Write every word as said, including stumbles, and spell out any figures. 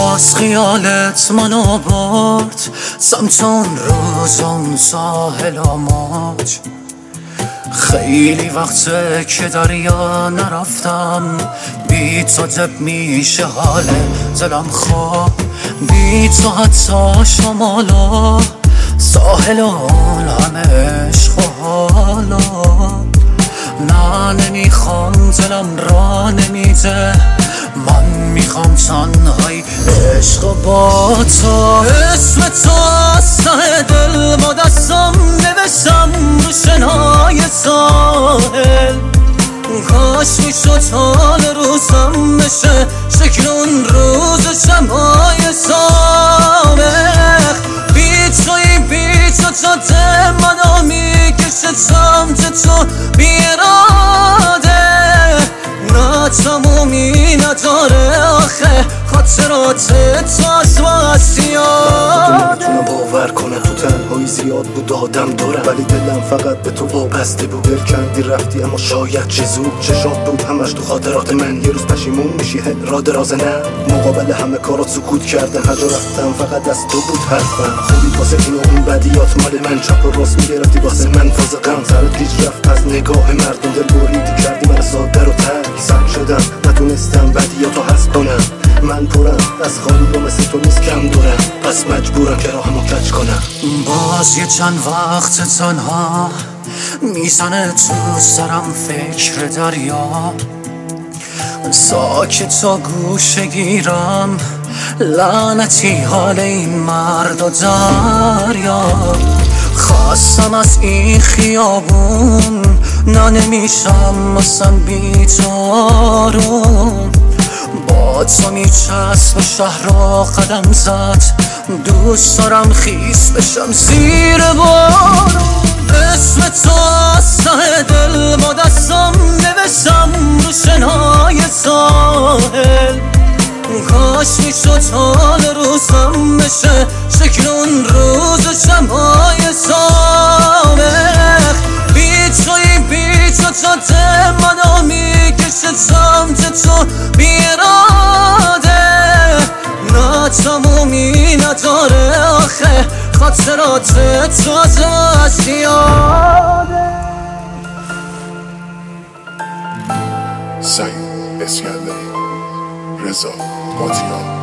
باز خیالت منو برد سمت اون روز اون ساحل آماج. خیلی وقته که دریا نرفتم، بی تو دب میشه حال دلم خواب. بی تو حتی شمالا ساحل اون همه عشق و حالا. نه نمیخوام دلم را نمیده، من میخوام تنهایی عشق با تو. اسم تو از ته دل با دستم نوشتم رو شنای ساحل. کاش میشد حال روزم بشه شکل اون روز شمای سابق. بی توی بی تو جاده منو میکشه سمت تو بی اراده. نه تمومی نداره آخه خاطرات تو از واسیاده. نمیتونم باور کنم تو تنهایی زیاد بود آدم دارم، ولی دلم فقط به تو وابسته بود. دل کندی رفتی اما شاید چه زود. چشات بود همش تو خاطرات من، یه روز پشیمون میشی را دراز نه. مقابل همه کارات سکوت کردم، هر جا رفتم فقط از تو بود حرفم. خوبی واسه این و اون بدیات مال من، چپ و راست میگرفتی واسه من فاز غم. سرت گیج رفت از نگاه مردم، دل بریدی کردی من ساده رو ترک. سر شدم نتونستم بدیاتو حذف کنم، من پرم از خالی و مثل تو نیست کم دورم، پس مجبورم که راهمو کج کنم. باز یه چند وقت تنها میزنه تو سرم فکر دریا. ساکت و گوشه گیرم لعنتی حال این مرد و دریا. خواستم از این خیابون نه نمیشم اصلا بی تارون. با تو میچسب شهر را قدم زد، دوست دارم خیس بشم زیر بارون. اسم تو از ته دل با دستم نوشتم رو شنای ساحل. کاش میشد حال روزم بشه شکل اون روز شمای سابق. بی توی بی تو جاده منو میکشه سمت تو بی اراده. نه تمومی نداره آخه خاطرات تو از یاده. سعید اسکندری، رضا قاطیان.